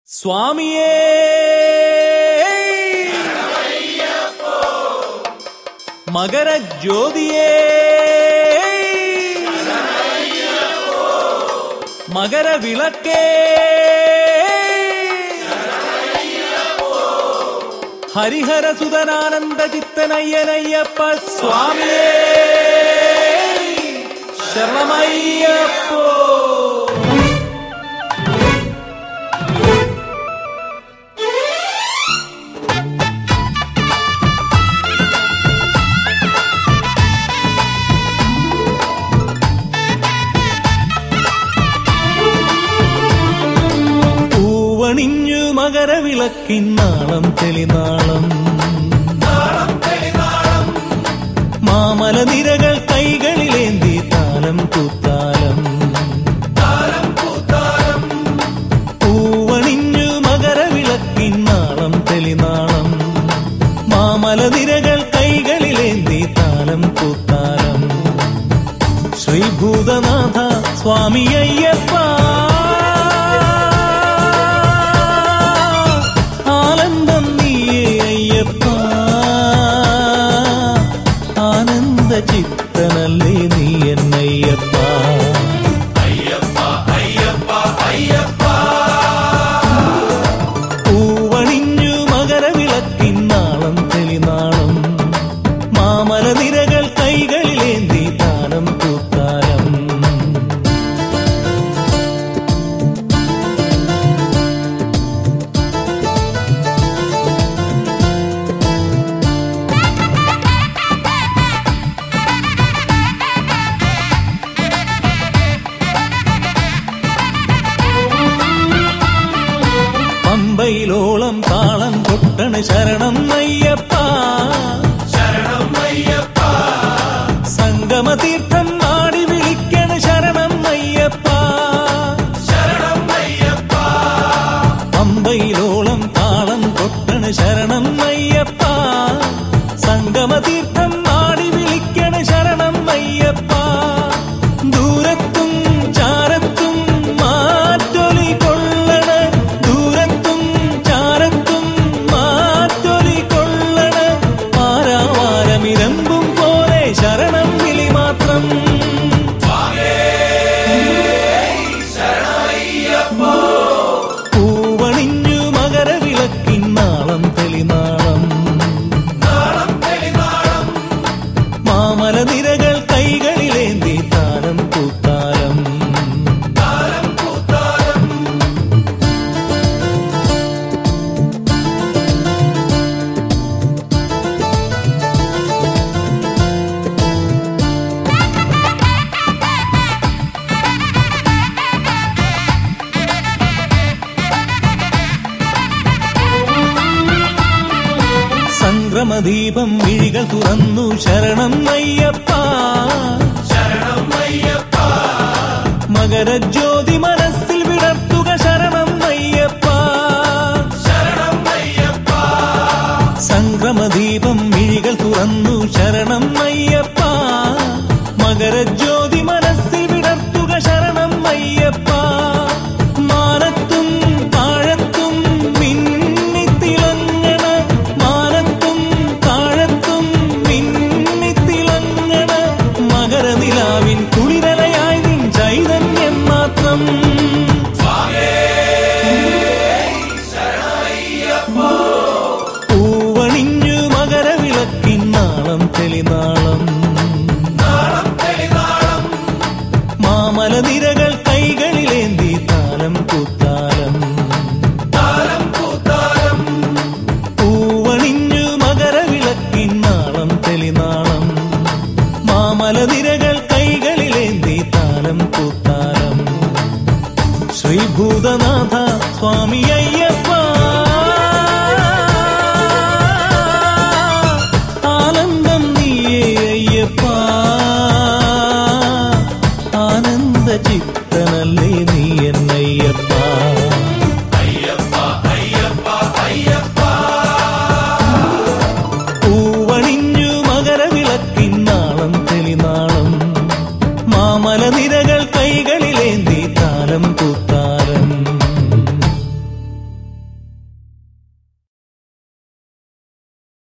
സ്വാമിയേ മകരജ്യോതിയേ മകരവിളക്കേ ഹരിഹരസുതനാനന്ദ ചിത്തനയ്യനയ്യപ്പ സ്വാമിയേ ശരണമയ്യപ്പോ. പൂവണിഞ്ഞു മകരവിളക്കിന്നാളം തെളിനാളം മാമല നിരകൾ കൈകളിലേന്തി താലം കൂത്താലം. പൂവണിഞ്ഞു മകരവിളക്കിന്നാളം തെളിനാളം മാമല നിരകൾ കൈകളിലേന്തി താലം കൂത്താലം. ശ്രീഭൂതനാഥ സ്വാമി അയ്യപ്പ ആനന്ദം നീയേ അയ്യപ്പ, ആനന്ദ ചിത്തനല്ലേ നീ എന്നയ്യപ്പ. അയ്യപ്പ അയ്യപ്പ അയ്യപ്പ. പൂവണിഞ്ഞു മകരവിളക്കിന്നാളം തെളിനാളം മാമല നിരകൾ കൈകളിലേന്തി താലം കൂത്താലം. പമ്പയിലോളം താളം കൊട്ടണ ശരണം അയ്യപ്പ, ശരണം അയ്യപ്പ. സംഗമതീർത്ഥം ആടി വിളിക്കണ ശരണം അയ്യപ്പ, ശരണം അയ്യപ്പ. പമ്പയിലോളം താളം കൊട്ടണ ശരണം അയ്യപ്പ, സംഗമതീർത്ഥം ആടി വിളിക്കണ ശരണം അയ്യപ്പ. ദൂരത്തും ചാരത്തും മാറ്റൊലി കൊള്ളണ, ദൂരത്തും ചാരത്തും മാറ്റൊലി കൊള്ളണ, പാരാവാരമിരമ്പും പോലെ ശരണം വിളി മാത്രം. പൂവണിഞ്ഞു മകരവിളക്കിന്നാളം തെളിനാളം മാമല നിരകൾ കൈകളിലേന്തി താലം കൂത്താലം. സംക്രമദീപം മിഴികൾ തുറന്നു ശരണം അയ്യപ്പ, ശരണം അയ്യപ്പ. മകരജ്യോതി മന